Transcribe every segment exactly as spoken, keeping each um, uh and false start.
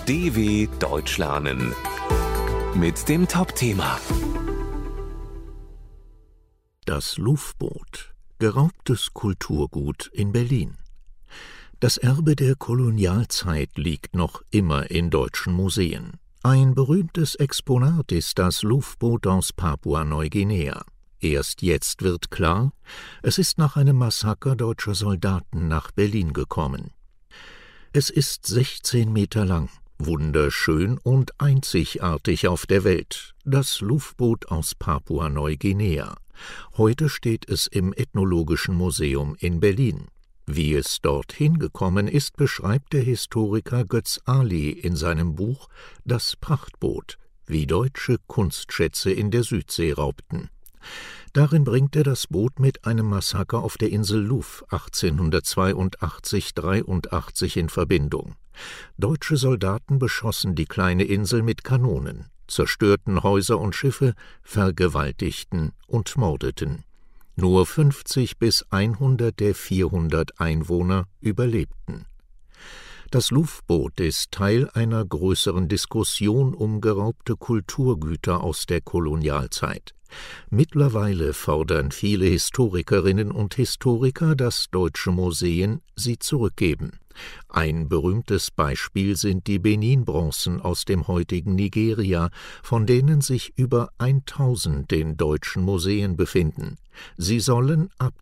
D W Deutsch lernen mit dem Top-Thema. Das Louvboot, geraubtes Kulturgut in Berlin. Das Erbe der Kolonialzeit liegt noch immer in deutschen Museen. Ein berühmtes Exponat ist das Louvboot aus Papua-Neuguinea. Erst jetzt wird klar, es ist nach einem Massaker deutscher Soldaten nach Berlin gekommen. Es ist sechzehn Meter lang, wunderschön und einzigartig auf der Welt, das Louvboot aus Papua-Neuguinea. Heute steht es im Ethnologischen Museum in Berlin. Wie es dorthin gekommen ist, beschreibt der Historiker Götz Ali in seinem Buch »Das Prachtboot, wie deutsche Kunstschätze in der Südsee raubten«. Darin bringt er das Boot mit einem Massaker auf der Insel Louf achtzehnhundertzweiundachtzig dreiundachtzig in Verbindung. Deutsche Soldaten beschossen die kleine Insel mit Kanonen, zerstörten Häuser und Schiffe, vergewaltigten und mordeten. Nur fünfzig bis hundert der vierhundert Einwohner überlebten. Das Louvboot ist Teil einer größeren Diskussion um geraubte Kulturgüter aus der Kolonialzeit. Mittlerweile fordern viele Historikerinnen und Historiker, dass deutsche Museen sie zurückgeben. Ein berühmtes Beispiel sind die Benin-Bronzen aus dem heutigen Nigeria, von denen sich über tausend in deutschen Museen befinden. Sie sollen ab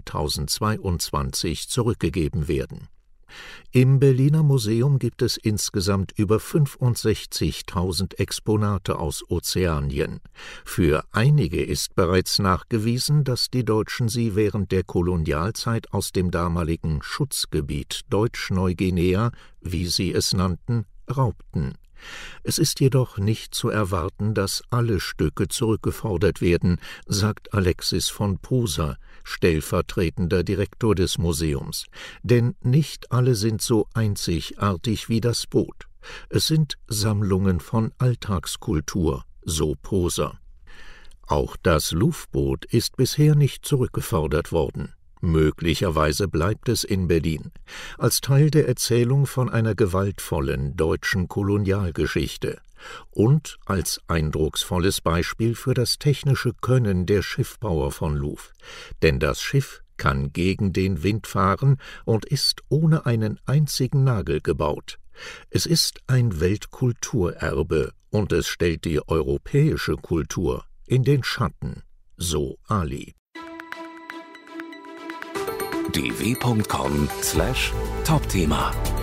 zweitausendzweiundzwanzig zurückgegeben werden. Im Berliner Museum gibt es insgesamt über fünfundsechzigtausend Exponate aus Ozeanien. Für einige ist bereits nachgewiesen, dass die Deutschen sie während der Kolonialzeit aus dem damaligen Schutzgebiet Deutsch-Neuguinea, wie sie es nannten, raubten. Es ist jedoch nicht zu erwarten, dass alle Stücke zurückgefordert werden, sagt Alexis von Poser, stellvertretender Direktor des Museums. Denn nicht alle sind so einzigartig wie das Boot. Es sind Sammlungen von Alltagskultur, so Poser. Auch das Louvboot ist bisher nicht zurückgefordert worden. Möglicherweise bleibt es in Berlin, als Teil der Erzählung von einer gewaltvollen deutschen Kolonialgeschichte und als eindrucksvolles Beispiel für das technische Können der Schiffbauer von Louf. Denn das Schiff kann gegen den Wind fahren und ist ohne einen einzigen Nagel gebaut. Es ist ein Weltkulturerbe und es stellt die europäische Kultur in den Schatten, so Ali. d w punkt com slash Top-Thema